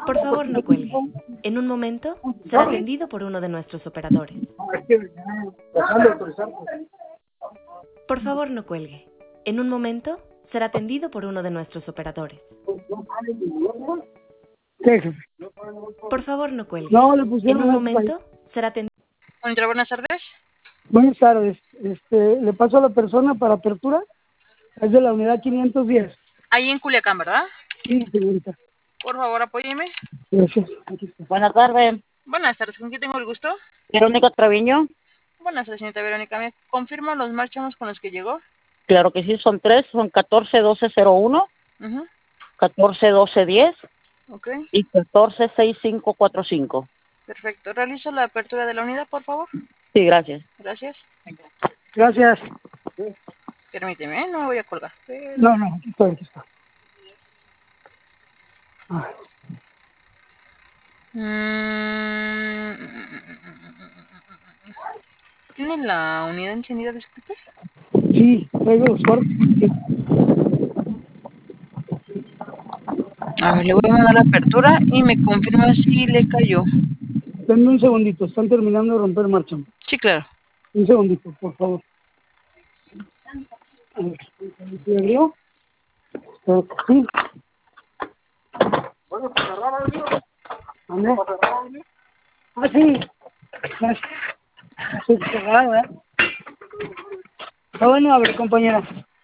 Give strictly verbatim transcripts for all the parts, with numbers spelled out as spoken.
Por favor, no cuelgue. En un momento será atendido por uno de nuestros operadores. Por favor, no cuelgue. En un momento será atendido por uno de nuestros operadores. ¿Qué, jefe? Por favor, no cuelgue. No, le En pusieron un a- momento será atendido. Contra, buenas tardes. Buenas tardes. Este, le paso a la persona para apertura. Es de la unidad quinientos diez. Ahí en Culiacán, ¿verdad? Sí, señorita. Por favor, apóyeme. Gracias. Aquí está. Buenas tardes, Buenas tardes, ¿con quién tengo el gusto? Verónica Treviño. Buenas tardes, señorita Verónica. ¿Me confirma los marchamos con los que llegó? Claro que sí, son tres, son catorce doce cero uno, Uh catorce doce diez Ok, y catorce seis cinco cuatro cinco. perfecto. Realizo la apertura de la unidad, por favor. Sí, gracias. Gracias. Gracias. Permíteme, ¿eh? No me voy a colgar. No, no, aquí está, aquí está. Ah, Mm, ¿Tiene la unidad encendida, disculpe? sí, traigo los cuartos. Sí. A ver, le voy a mandar la apertura y me confirma si le cayó. Denme un segundito, están terminando de romper marcha. Sí, claro. Un segundito, por favor. A ver, ¿se abrió? Eh, Sí. ¿Dónde? Ah, sí. Sí, cerrado, ¿eh? Está bueno, a ver, compañera.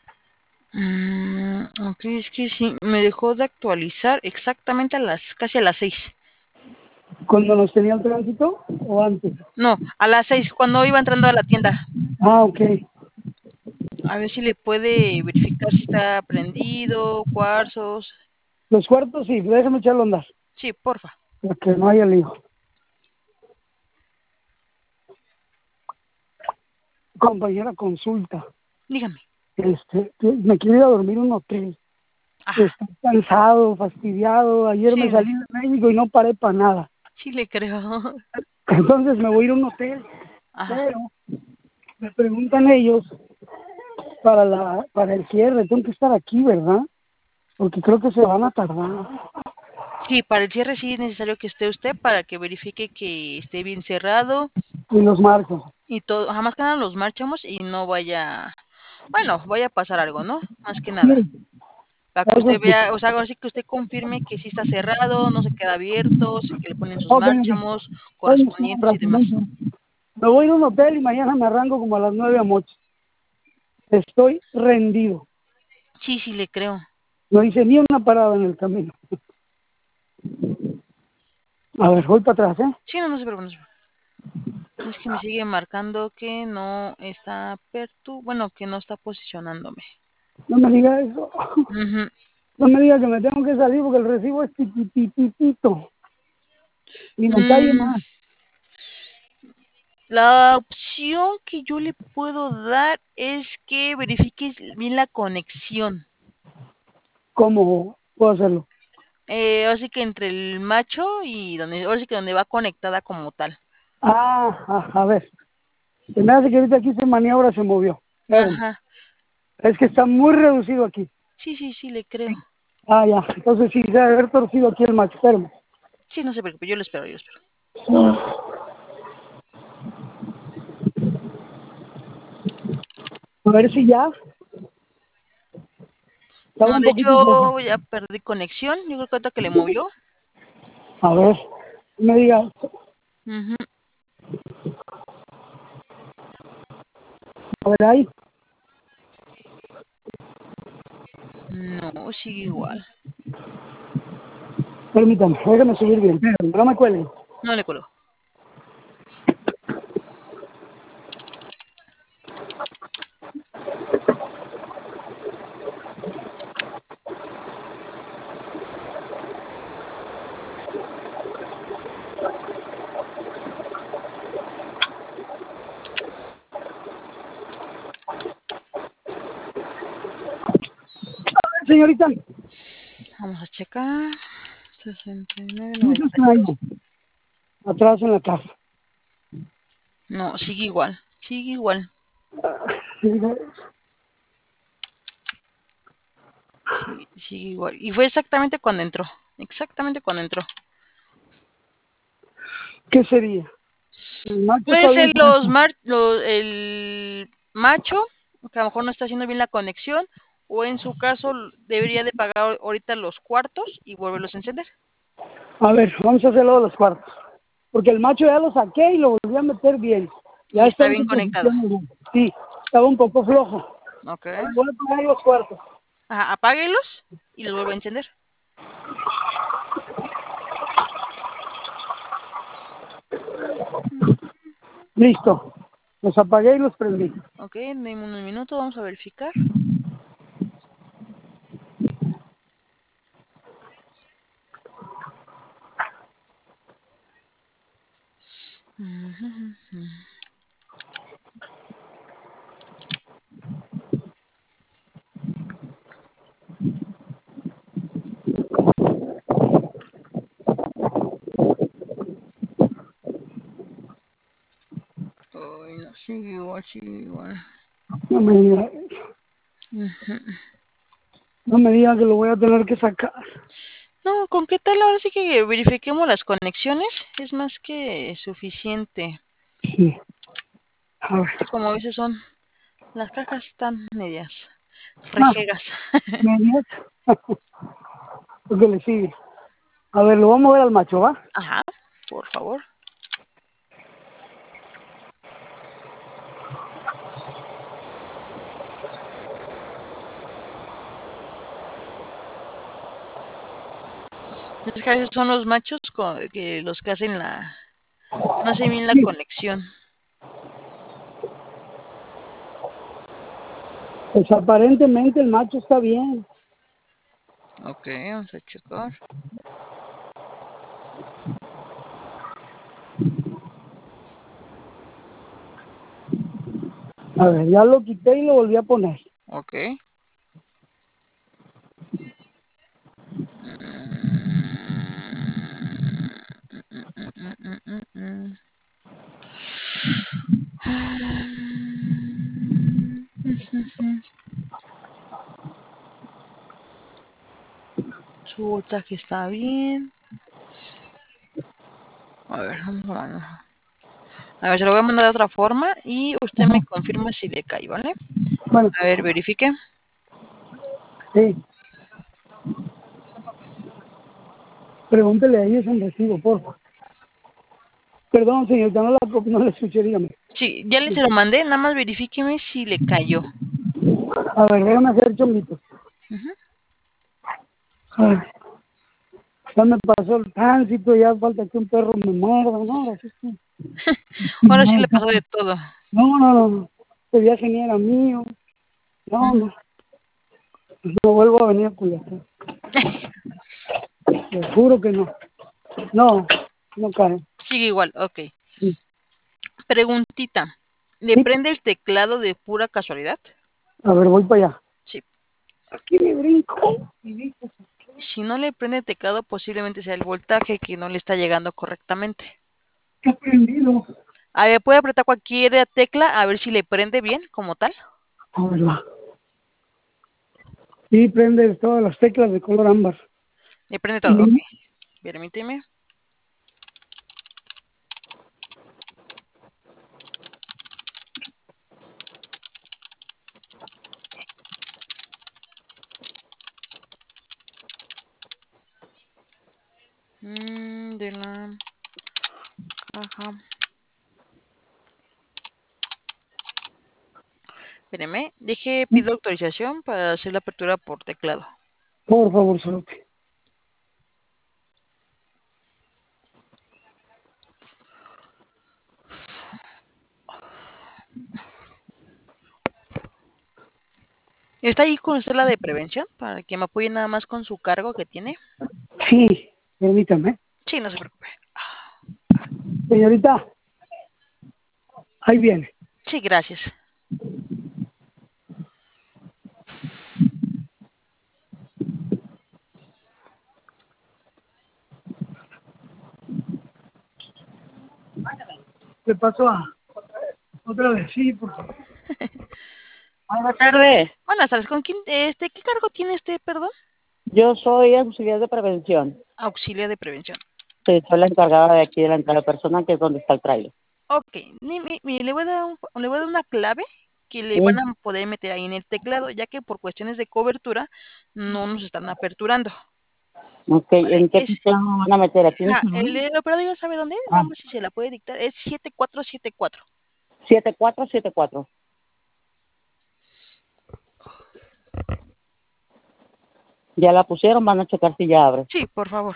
Mm, ok, es que sí, me dejó de actualizar exactamente a las, casi a las seis. ¿Cuando nos tenía el tránsito o antes? No, a las seis, cuando iba entrando a la tienda. Ah, ok. A ver si le puede verificar si está prendido, cuarzos. Los cuartos, sí, déjame echarlo a andar, Sí, porfa. para que no haya lío. Compañera, consulta. Dígame. Este, que me quiero ir a dormir a un hotel. Ajá, Estoy cansado, fastidiado. Ayer sí, me salí de México y no paré para nada. sí le creo. Entonces me voy a ir a un hotel. Ajá. Pero me preguntan ellos para la para el cierre. Tengo que estar aquí, ¿verdad? Porque creo que se van a tardar. Sí, para el cierre sí es necesario que esté usted para que verifique que esté bien cerrado Y los marcos. y todo. Jamás que nada los marchamos y no vaya, bueno, vaya a pasar algo, ¿no? Más que nada. Sí, Para que eso usted sí. vea, o sea, ahora sí que usted confirme que sí está cerrado, no se queda abierto, sí que le ponen sus Ok, ok. márchamos Hoy me estuvo correspondientes y demás. rapidito. Me voy a ir a un hotel y mañana me arranco como a las nueve a mocho. Estoy rendido. Sí, sí le creo. No hice ni una parada en el camino. A ver, voy para atrás, ¿eh? Sí, no, no se preocupe. No se preocupe. Es que me sigue marcando que no está pertu, bueno, que no está posicionándome. No me diga eso. Ujú. No me diga que me tengo que salir porque el recibo es titititito. Y me cae Mm, más. la opción que yo le puedo dar es que verifique bien la conexión. ¿Cómo puedo hacerlo? Eh, así que entre el macho y donde, ahora sí que donde va conectada como tal. Ah, a, a ver. Se me hace que ahorita aquí se maniobra, se movió. Espérame. Ajá. Es que está muy reducido aquí. Sí, sí, sí, le creo. Ah, ya. Entonces sí, se debe haber torcido aquí el macho. Espérame. Sí, no se preocupe, yo lo espero, yo lo espero. A ver si ya. Estaba No, un de poquito flojo. hecho, ya perdí conexión. Yo creo que ahorita que le movió. A ver. No me diga. Ujú. A ver ahí. No, sigue igual. Permítame. Déjame subir bien. Espérame, no me cuelguen. No le colgo. Señorita, Vamos a checar. sesenta y nueve, ¿qué se noventa y dos. extraño? Atrás en la casa. No, sigue igual. Sigue igual. Sí, sigue igual. Y fue exactamente cuando entró. Exactamente cuando entró. ¿Qué sería? El macho Puede está ser bien los puesto. mar los, el macho, que a lo mejor no está haciendo bien la conexión, o en su caso l- debería de pagar ahorita los cuartos y volverlos a encender. A ver, vamos a hacerlo de los cuartos. Porque el macho ya lo saqué y lo volví a meter bien. Ya Y está está en bien su conectado. posición. Bien. Sí, estaba un poco flojo. Ok. A ver, voy a poner los cuartos. Ajá, apáguelos y los vuelve a encender. Listo. Los apagué y los prendí. Ok, denme un minuto, vamos a verificar. Ujú. Ay, no, sigue igual, sigue igual. No me diga, Ujú. no me diga que lo voy a tener que sacar. No, con qué tal ahora sí que verifiquemos las conexiones, es más que suficiente. Sí. A ver. Que como a veces son, las cajas están medias Ah, rejegas. medias. Lo que le sigue. A ver, lo vamos a mover al macho, ¿va? Ajá, por favor. Es que a veces son los machos co- que los que hacen la, no hacen bien la Sí. conexión. Pues aparentemente el macho está bien. Ok, vamos a checar. A ver, ya lo quité y lo volví a poner. Ok. Su voltaje está bien. A ver, vamos a ver. A ver, se lo voy a mandar de otra forma y usted me Ajá. confirma si le cae, ¿vale? Bueno, A ver, verifique. sí. Pregúntele a ellos en recibo, por favor. Perdón, señorita, no la, no la escuché, dígame. Sí, ya le se lo mandé, nada más verifíqueme si le cayó. A ver, déjame hacer chonguitos. Ujú. A ver, ya me pasó el tránsito, ya falta que un perro me muerda, ¿no? Ahora sí, sí. Ahora sí le pasó de todo. No, no, no, no. Este viaje ni era mío. No, no. No vuelvo a venir a Culiacán. Te juro que no. No, no cae. Sigue igual, ok. Sí. Preguntita. ¿Le Sí. prende el teclado de pura casualidad? A ver, voy para allá. Sí. Aquí me brinco. Y dices, Si no le prende el teclado, posiblemente sea el voltaje que no le está llegando correctamente. ¿qué ha prendido? A ver, puede apretar cualquier tecla a ver si le prende bien como tal. A ver, va. Sí, prende todas las teclas de color ámbar. Le prende todo, ok. Y Permíteme. Mm, de la caja. Espéreme, deje, pido autorización para hacer la apertura por teclado. por favor, Sorope. ¿Está ahí con usted la de prevención? Para que me apoye nada más con su cargo que tiene. Sí, permítame. Sí, no se preocupe. Señorita, ahí viene. Sí, gracias. ¿Qué pasó? A... Otra vez, sí, por favor. Buenas tardes. Buenas tardes. ¿Con quién, este, qué cargo tiene usted, perdón? Yo soy auxiliar de prevención. Auxiliar de prevención. Sí, soy la encargada de aquí de la entrada personal, que es donde está el trailer. Ok, mi- mi- mire, le voy a dar un- le voy a dar una clave que le Sí. van a poder meter ahí en el teclado, ya que por cuestiones de cobertura no nos están aperturando. Ok, Vale, ¿en qué es, teclado van a meter? ¿Aquí en el ajá, celular? el, el operador ya sabe dónde es, Ah, nada más si se la puede dictar, es siete cuatro siete cuatro. siete cuatro siete cuatro. Ya la pusieron, van a checar si ya abre. Sí, por favor.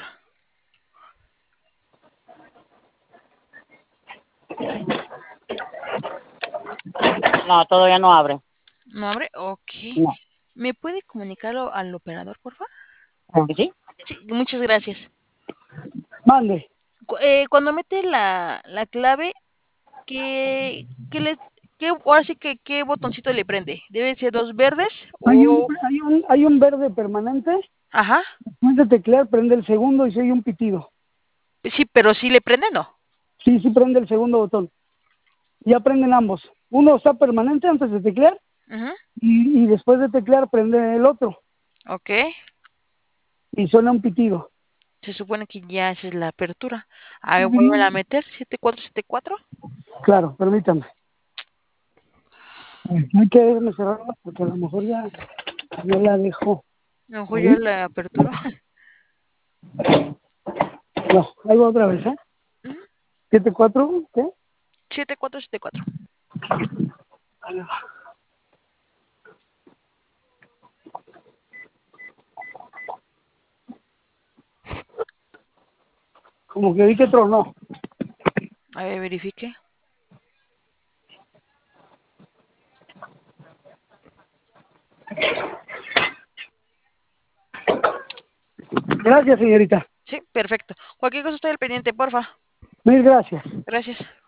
No, todavía no abre. ¿No abre? Ok. No. ¿Me puede comunicarlo al operador, por favor? ¿Claro que sí? Sí, muchas gracias. Mande. Cu- eh, cuando mete la, la clave, ¿qué, qué le, qué, ahora sí que qué botoncito le prende? ¿Deben ser dos verdes Hay un, o...? hay un, hay un verde permanente. Ajá. Después de teclear, prende el segundo y se oye un pitido. Sí, pero sí le prende, ¿no? Sí, sí prende el segundo botón. Ya prenden ambos. Uno está permanente antes de teclear Ujú. y, y después de teclear prende el otro Ok. y suena un pitido. Se supone que ya esa es la apertura. A ver, vuelve a meter siete cuatro siete cuatro. Claro, permítame. Hay que dejarme cerrarla porque a lo mejor ya, ya la dejó. A lo mejor ya ¿Ahí? la apertura. No, ahí va otra vez, ¿eh? ¿Siete, cuatro? ¿Qué? siete cuatro siete cuatro. Ahí va. Como que vi que tronó. A ver, verifique. Gracias, señorita. Sí, perfecto. Cualquier cosa estoy al pendiente, porfa. Mil gracias. Gracias.